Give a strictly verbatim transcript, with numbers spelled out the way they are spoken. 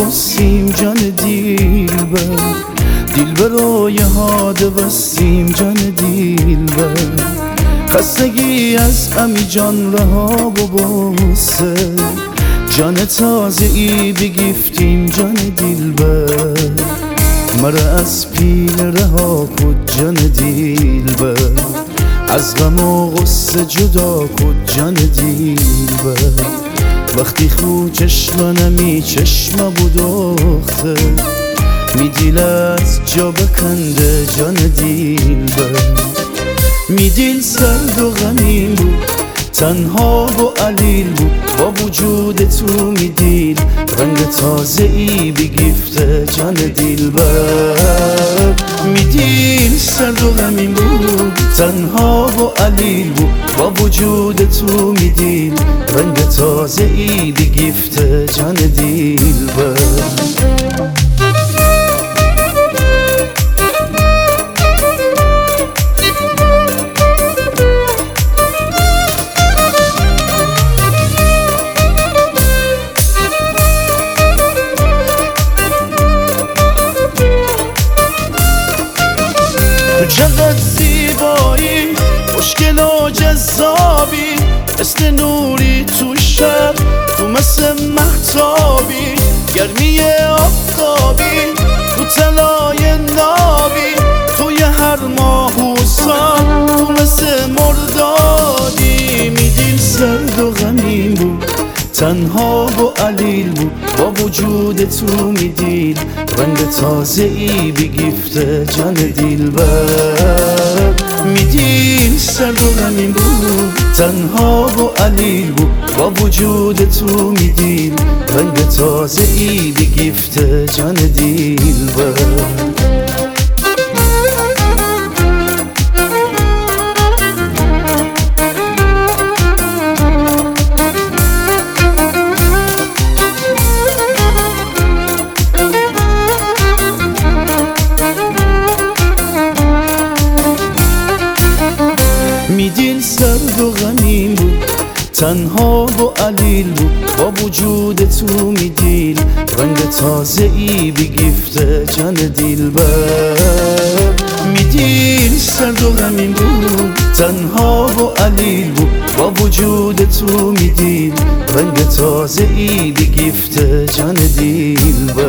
وسیم جان دیلبر، دیلبر یه هاده وسیم جان دیلبر. خستگی از امی جان رها و بوسه، جان تازه ای بگیفتیم جان دیلبر. مرا از پیل رها کد جان دیلبر، از غم و غصه جدا کد جان دیلبر. وقتی خو چشمانمی چشم بود اخته، می دیل از جا بکنده جان دیلبر. می دیل سرد و غمین بود، تنها و علیل بود، با وجود تو می دیل رنگ تازه ای بگیفته جان دیلبر. می دیل سرد و غمین بود، تنها و علیل بود، با وجود تو می دیل رنگ تازه ای بگیفته جان دیلبر. چقدر زیبایی، خوشگل و جذابی، مثل نوری تو شب، تو مثل مهتابی، گرمی آفتابی، تو طلای نابی، توی هر ماه و سال، تو مثل مردادی. میدیل سرد و غمین بود، تنها و علیل بود، با وجود تو میدیل رنگ تازه ای بگیفته جان دیلبر. میدیل سرد و غمین بود، تنها و علیل بود، با وجود تو میدیل رنگ تازه ای بگیفته جان دیلبر. میدیل سرد و غمین بود، تنها و علیل بود، با وجود تو میدیل رنگ تازه ای بگیفته جان دیلبر. میدیل سرد و غمین بود، تنها و علیل بود، با وجود تو میدیل رنگ تازه ای بگیفته جان دیلبر.